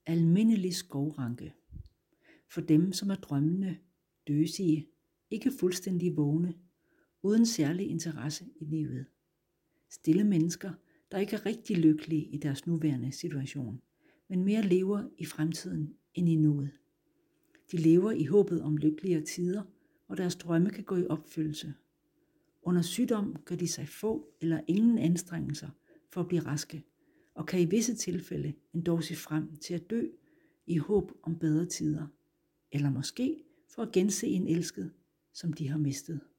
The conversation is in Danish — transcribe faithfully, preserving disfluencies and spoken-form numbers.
almindelig skovranke. For dem, som er drømmende, døsige, ikke fuldstændig vågne, uden særlig interesse i livet. Stille mennesker, der ikke er rigtig lykkelige i deres nuværende situation, men mere lever i fremtiden end i nuet. De lever i håbet om lykkeligere tider, hvor deres drømme kan gå i opfyldelse. Under sygdom gør de sig få eller ingen anstrengelser for at blive raske, og kan i visse tilfælde endog se frem til at dø i håb om bedre tider, eller måske for at gense en elsket, som de har mistet.